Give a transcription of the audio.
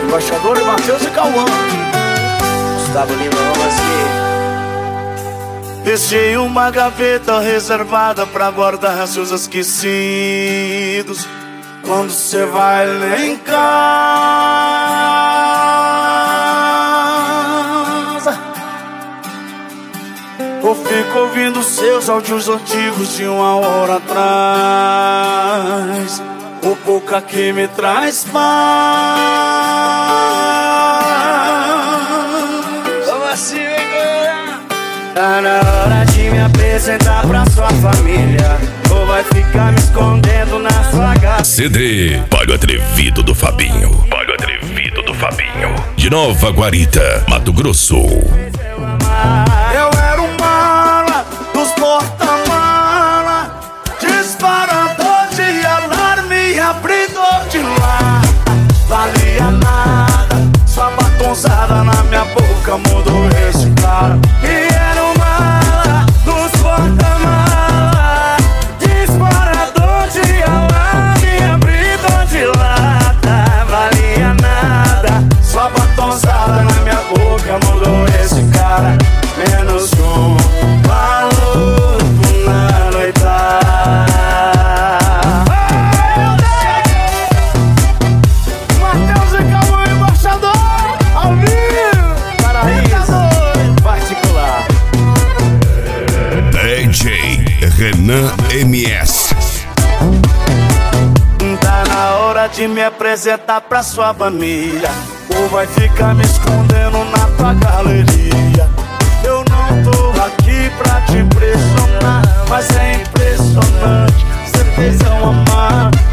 Embaixador e Matheus e Cauã. Gustavo Lima, vamos assim. Deixei uma gaveta reservada pra guardar seus esquecidos. Quando cê vai lá em casa, eu fico ouvindo seus áudios antigos de 1 hora atrás. O boca que me traz paz. Vamos assim, galera. Tá na hora de me apresentar pra sua família, ou vai ficar me escondendo na sua casa. CD Palho Atrevido do Fabinho. Palho Atrevido do Fabinho. De Nova Guarita, Mato Grosso. Eu era um mala dos porta-mala, disparador de alarme, abridor de lata. Valia nada, sua batonzada na minha boca mudou esse cara. E era um mala dos porta-mala, disparador de alarme, abridor de lata. Valia nada, sua batonzada na minha boca mudou esse cara. Menos um maluco na noitada. Matheus e Cauã, embaixador, ao vivo, Paraíso, particular. DJ Renan MS. Tá na hora de me apresentar pra sua família, ou vai ficar me escondendo na tua galeria. Eu não tô aqui pra te impressionar, mas é impressionante, cê fez eu amar.